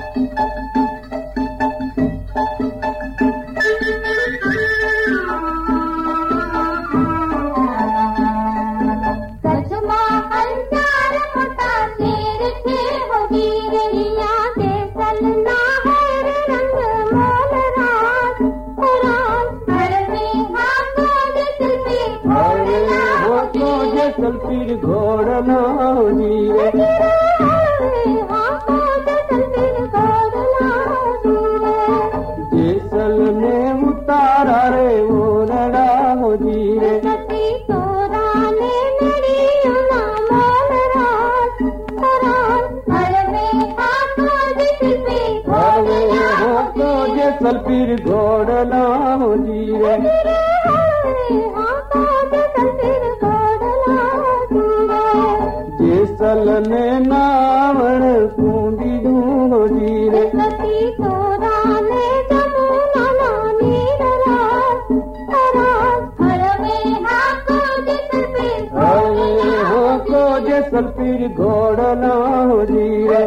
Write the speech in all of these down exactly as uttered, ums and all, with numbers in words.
फिर घोड़ना जीरे जैसल ने उतारा रे वो लड़ा हो जीरे जैसल फिर घोड़ना हो जीरे जैसल ने नावण कूंदी हो जीरे जैसल फिर घोड़ना हो जीरे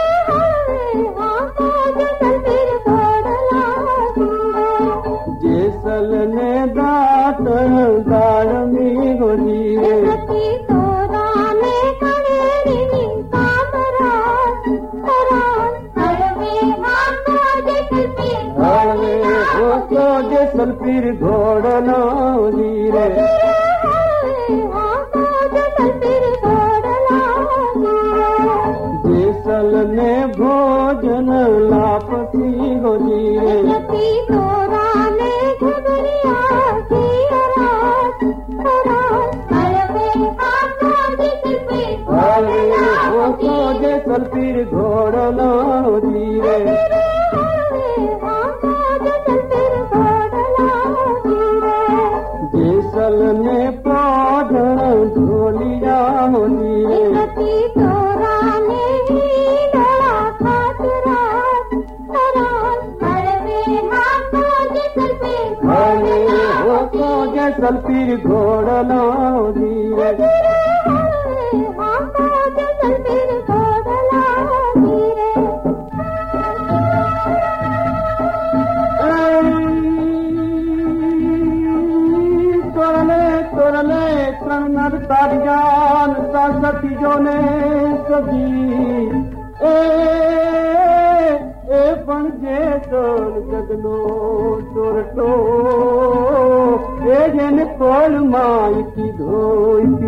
जैसल ने दात दाड़मी हो जीरे जैसल फिर घोड़ना हो जीरे जैसल ने भोजन लापसी हो जीरे जैसल फिर घोड़ना हो जीरे जैसल ने पौधन ढोलिया हो जीरे जैसल फिर घोड़ना हो जीरे नर तारियान सतियो ने सदी ए ए पंजे तोल जगनो तोरटो ए जन कोल माई की धोई